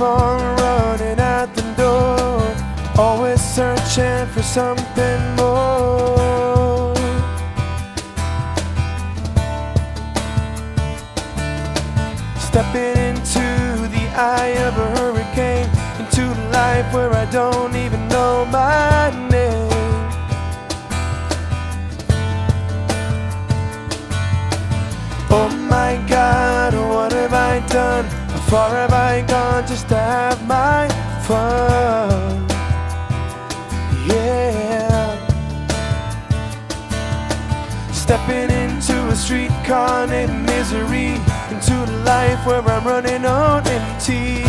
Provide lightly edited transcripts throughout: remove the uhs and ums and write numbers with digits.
on running at the door, always searching for something more. Stepping into the eye of a hurricane, into a life where I don't even know my name. Oh my God, what have I done? How far have I gone just to have my fun? Yeah. Stepping into a streetcar named misery, into a life where I'm running on empty.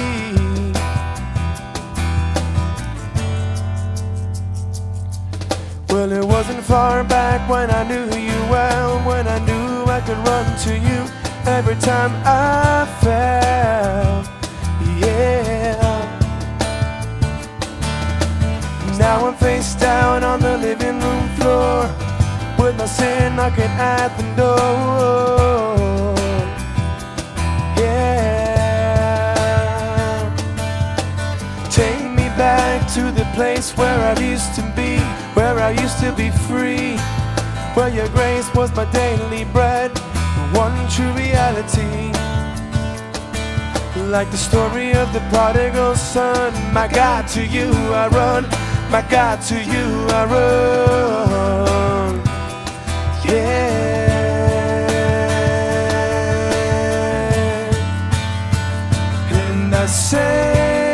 Well, it wasn't far back when I knew you well, when I knew I could run to you every time I fell. Yeah. Now I'm face down on the living room floor, with my sin knocking at the door. Yeah. Take me back to the place where I used to be, where I used to be free, where your grace was my daily bread, one true reality. Like the story of the prodigal son, my God, to you I run, my God, to you I run. Yeah. And I say,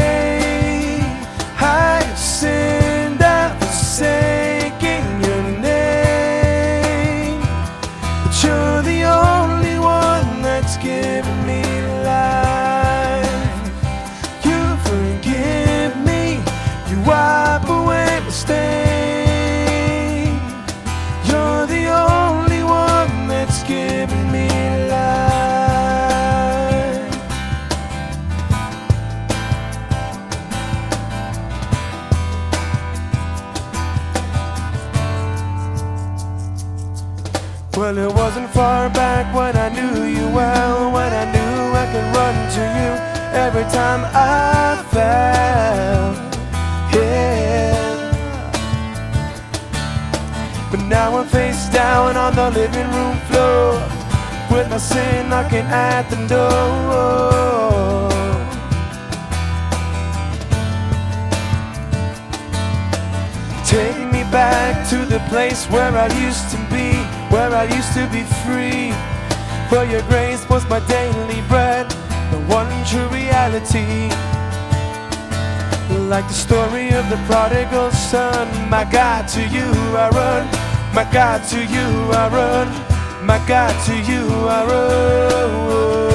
I've sinned, I've forsaken your name, but you're the only one that's given me life. You forgive me, you wipe away my stain. You're the only one that's given me life. Well, it wasn't far back when I knew you well, when I knew I could run to you every time I fell. Yeah. But now I'm face down on the living room floor, with my sin knocking at the door. Take me back to the place where I used to be, where I used to be free, where your grace was my daily bread, the one true reality. Like the story of the prodigal son, my God, to you I run, my God, to you I run, my God, to you I run.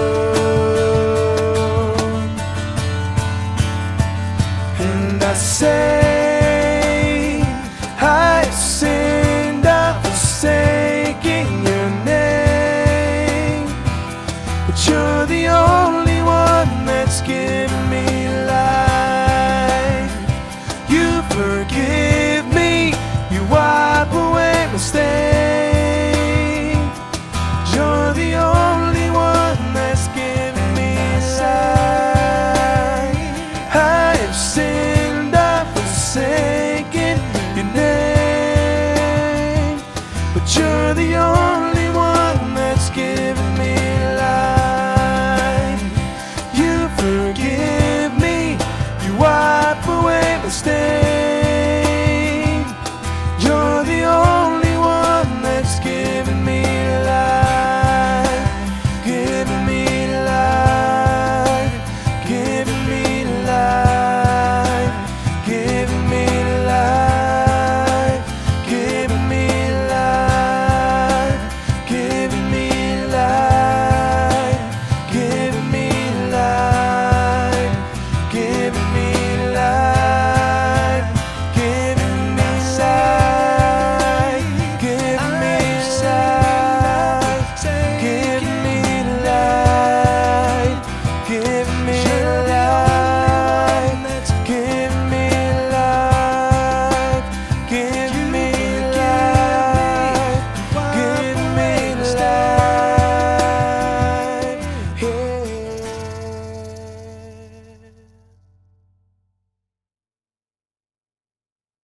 And I say, I've sinned, I've forsaken your name, but you're the only one that's given me life. You forgive me, you wipe away my stain. You're the only one that's given me life. I've sinned, I've forsaken your name, but you're the only